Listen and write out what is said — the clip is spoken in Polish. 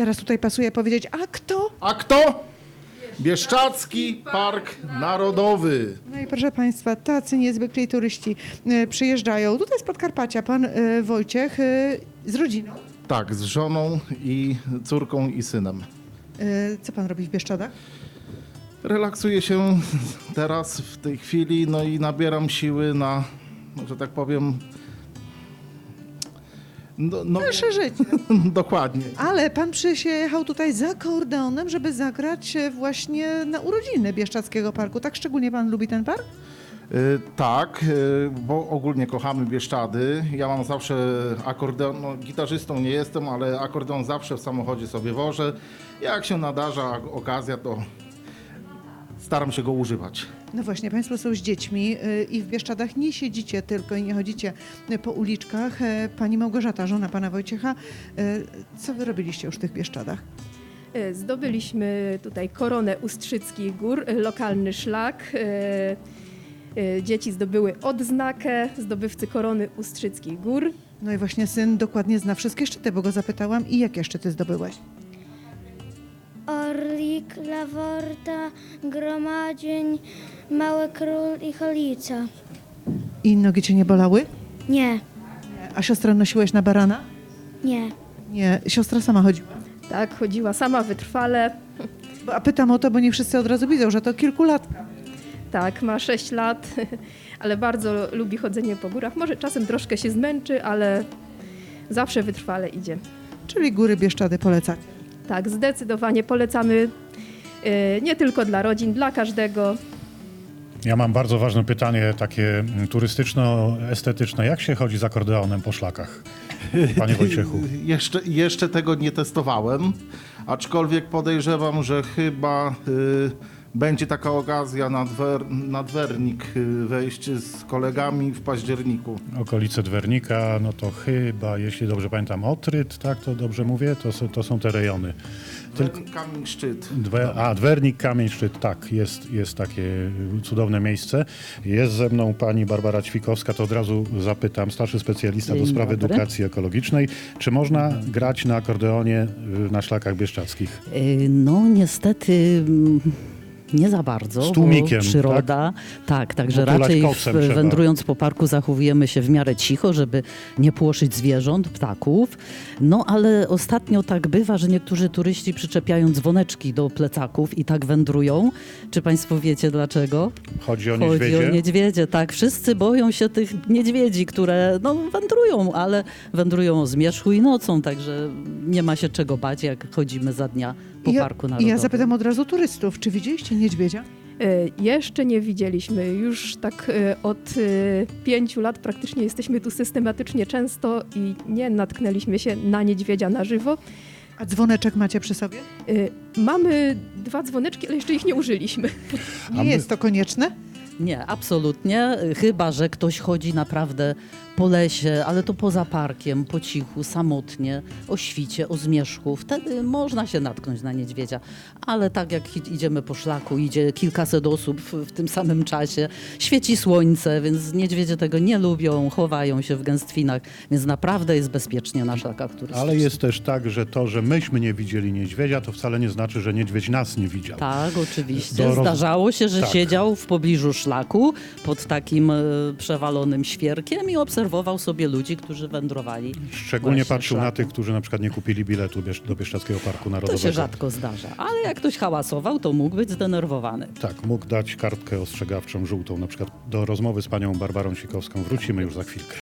teraz tutaj pasuje powiedzieć, a kto? A kto? Bieszczadzki Park Narodowy. No i proszę Państwa, tacy niezwykli turyści przyjeżdżają. Tutaj z Podkarpacia pan Wojciech z rodziną. Tak, z żoną i córką i synem. Co pan robi w Bieszczadach? Relaksuję się teraz, w tej chwili, no i nabieram siły na, że tak powiem, Nasze życie. dokładnie. Ale pan przyjechał tutaj z akordeonem, żeby zagrać właśnie na urodziny Bieszczadzkiego Parku. Tak szczególnie pan lubi ten park? Tak, bo ogólnie kochamy Bieszczady. Ja mam zawsze akordeon, no, gitarzystą nie jestem, ale akordeon zawsze w samochodzie sobie wożę. Jak się nadarza okazja, to staram się go używać. No właśnie, państwo są z dziećmi i w Bieszczadach nie siedzicie tylko i nie chodzicie po uliczkach. Pani Małgorzata, żona pana Wojciecha, co wy robiliście już w tych Bieszczadach? Zdobyliśmy tutaj koronę Ustrzyckich Gór, lokalny szlak. Dzieci zdobyły odznakę zdobywcy korony Ustrzyckich Gór. No i właśnie syn dokładnie zna wszystkie szczyty, bo go zapytałam. I jakie szczyty zdobyłeś? Orlik, Laworta, Gromadzień, Mały Król i Cholica. I nogi cię nie bolały? Nie, A siostrę nosiłeś na barana? nie. Nie, siostra sama chodziła. Tak, chodziła sama wytrwale. A pytam o to, bo nie wszyscy od razu widzą, że to kilkulatka. Tak, ma 6 lat, ale bardzo lubi chodzenie po górach. Może czasem troszkę się zmęczy, ale zawsze wytrwale idzie. Czyli góry Bieszczady polecacie. Tak, zdecydowanie polecamy nie tylko dla rodzin, dla każdego. Ja mam bardzo ważne pytanie, takie turystyczno-estetyczne. Jak się chodzi z akordeonem po szlakach, panie Wojciechu? Jeszcze tego nie testowałem, aczkolwiek podejrzewam, że chyba będzie taka okazja na Dwernik wejść z kolegami w październiku. Okolice Dwernika, no to chyba, jeśli dobrze pamiętam, Otryt, tak to dobrze mówię? To są te rejony. Dwernik, Kamień, Szczyt. Dwernik, Kamień, Szczyt, tak, jest takie cudowne miejsce. Jest ze mną pani Barbara Ćwikowska, to od razu zapytam, starszy specjalista do Dzień spraw dobry. edukacji ekologicznej. Czy można grać na akordeonie na szlakach bieszczadzkich? No niestety nie za bardzo, Z tłumikiem, bo przyroda, tak, także Potulać raczej kocem trzeba. wędrując po parku zachowujemy się w miarę cicho, żeby nie płoszyć zwierząt, ptaków. No ale ostatnio tak bywa, że niektórzy turyści przyczepiają dzwoneczki do plecaków i tak wędrują. Czy państwo wiecie dlaczego? Chodzi o Chodzi niedźwiedzie? o niedźwiedzie, tak. Wszyscy boją się tych niedźwiedzi, które wędrują, ale wędrują o zmierzchu i nocą, także nie ma się czego bać, jak chodzimy za dnia po Parku I Narodowym. ja zapytam od razu turystów, czy widzieliście niedźwiedzia? Jeszcze nie widzieliśmy. Już tak od 5 lat praktycznie jesteśmy tu systematycznie często i nie natknęliśmy się na niedźwiedzia na żywo. A dzwoneczek macie przy sobie? Mamy 2 dzwoneczki, ale jeszcze ich nie użyliśmy. Nie jest to konieczne? Nie, absolutnie. Chyba że ktoś chodzi naprawdę po lesie, ale to poza parkiem, po cichu, samotnie, o świcie, o zmierzchu. Wtedy można się natknąć na niedźwiedzia. Ale tak jak idziemy po szlaku, idzie kilkaset osób w tym samym czasie, świeci słońce, więc niedźwiedzie tego nie lubią, chowają się w gęstwinach, więc naprawdę jest bezpiecznie na szlakach turystycznych. Ale jest też tak, że to, że myśmy nie widzieli niedźwiedzia, to wcale nie znaczy, że niedźwiedź nas nie widział. Tak, oczywiście. Do roz- Zdarzało się, że Tak. siedział w pobliżu szlaku pod takim przewalonym świerkiem i obserwował sobie ludzi, którzy wędrowali. Szczególnie właśnie patrzył na szlakiem. tych, którzy na przykład nie kupili biletu do Bieszczadzkiego Parku To Narodowego. się rzadko zdarza, ale jak ktoś hałasował, to mógł być zdenerwowany. Tak, mógł dać kartkę ostrzegawczą żółtą. Na przykład do rozmowy z panią Barbarą Ćwikowską wrócimy już za chwilkę.